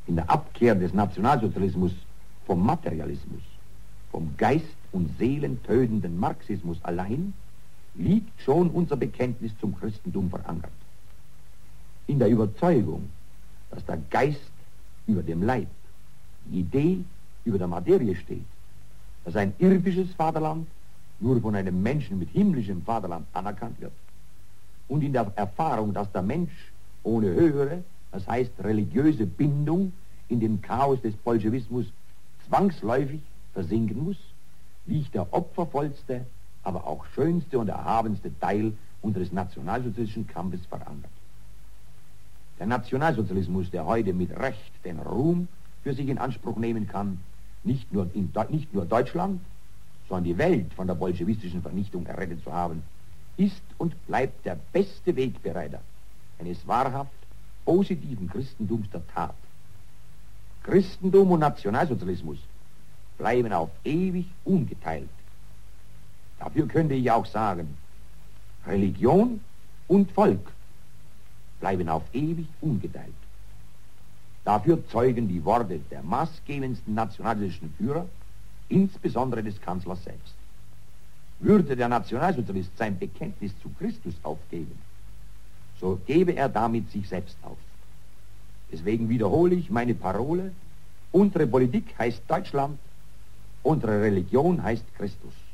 in der Abkehr des Nationalsozialismus vom Materialismus, vom Geist- und seelentötenden Marxismus allein, liegt schon unser Bekenntnis zum Christentum verankert. In der Überzeugung, dass der Geist über dem Leib, die Idee über der Materie steht, dass ein irdisches Vaterland nur von einem Menschen mit himmlischem Vaterland anerkannt wird, und in der Erfahrung, dass der Mensch ohne höhere, das heißt religiöse Bindung in dem Chaos des Bolschewismus zwangsläufig versinken muss, liegt der opfervollste, aber auch schönste und erhabenste Teil unseres nationalsozialistischen Kampfes verankert. Der Nationalsozialismus, der heute mit Recht den Ruhm für sich in Anspruch nehmen kann, nicht nur Deutschland, sondern die Welt von der bolschewistischen Vernichtung errettet zu haben, ist und bleibt der beste Wegbereiter eines wahrhaft positiven Christentums der Tat. Christentum und Nationalsozialismus bleiben auf ewig ungeteilt. Dafür könnte ich auch sagen, Religion und Volk bleiben auf ewig ungeteilt. Dafür zeugen die Worte der maßgebendsten nationalsozialistischen Führer, insbesondere des Kanzlers selbst. Würde der Nationalsozialist sein Bekenntnis zu Christus aufgeben, so gebe er damit sich selbst auf. Deswegen wiederhole ich meine Parole: Unsere Politik heißt Deutschland, unsere Religion heißt Christus.